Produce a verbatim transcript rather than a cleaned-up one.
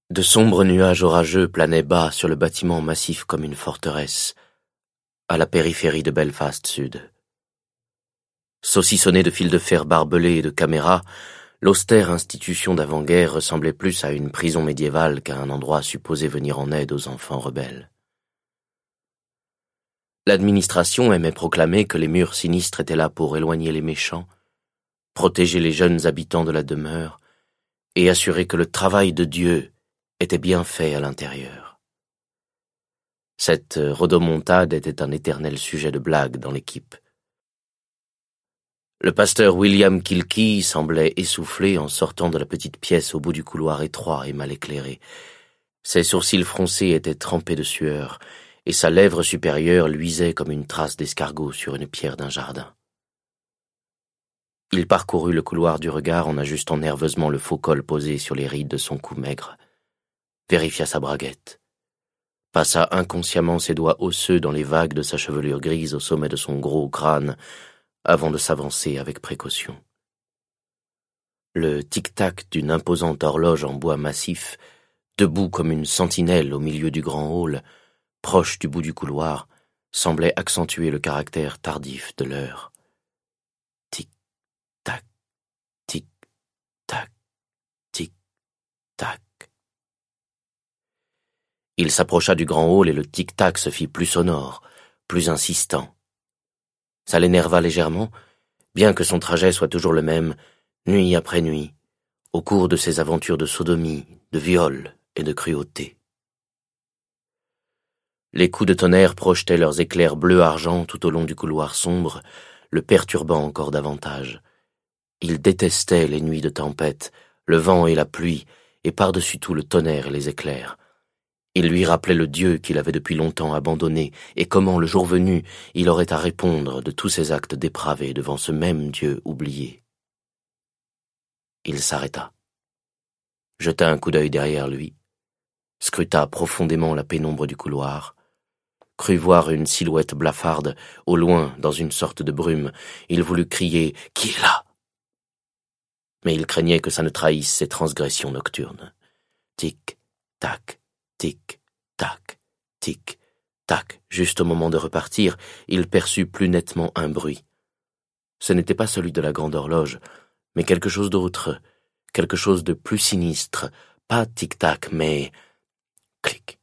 De sombres nuages orageux planaient bas sur le bâtiment massif comme une forteresse, à la périphérie de Belfast Sud. Saucissonné de fils de fer barbelés et de caméras, l'austère institution d'avant-guerre ressemblait plus à une prison médiévale qu'à un endroit supposé venir en aide aux enfants rebelles. L'administration aimait proclamer que les murs sinistres étaient là pour éloigner les méchants, protéger les jeunes habitants de la demeure et assurer que le travail de Dieu était bien fait à l'intérieur. Cette rodomontade était un éternel sujet de blague dans l'équipe. Le pasteur William Kilkey semblait essoufflé en sortant de la petite pièce au bout du couloir étroit et mal éclairé. Ses sourcils froncés étaient trempés de sueur, et sa lèvre supérieure luisait comme une trace d'escargot sur une pierre d'un jardin. Il parcourut le couloir du regard en ajustant nerveusement le faux col posé sur les rides de son cou maigre, vérifia sa braguette, passa inconsciemment ses doigts osseux dans les vagues de sa chevelure grise au sommet de son gros crâne, avant de s'avancer avec précaution. Le tic-tac d'une imposante horloge en bois massif, debout comme une sentinelle au milieu du grand hall, proche du bout du couloir, semblait accentuer le caractère tardif de l'heure. Tic-tac, tic-tac, tic-tac. Il s'approcha du grand hall et le tic-tac se fit plus sonore, plus insistant. Ça l'énerva légèrement, bien que son trajet soit toujours le même, nuit après nuit, au cours de ses aventures de sodomie, de viol et de cruauté. Les coups de tonnerre projetaient leurs éclairs bleu-argent tout au long du couloir sombre, le perturbant encore davantage. Il détestait les nuits de tempête, le vent et la pluie, et par-dessus tout le tonnerre et les éclairs. Il lui rappelait le Dieu qu'il avait depuis longtemps abandonné, et comment, le jour venu, il aurait à répondre de tous ses actes dépravés devant ce même Dieu oublié. Il s'arrêta, jeta un coup d'œil derrière lui, scruta profondément la pénombre du couloir, crut voir une silhouette blafarde, au loin, dans une sorte de brume. Il voulut crier « Qui est là ?» Mais il craignait que ça ne trahisse ses transgressions nocturnes. Tic, tac, tic, tac, tic, tac. Juste au moment de repartir, il perçut plus nettement un bruit. Ce n'était pas celui de la grande horloge, mais quelque chose d'autre, quelque chose de plus sinistre, pas tic-tac, mais clic,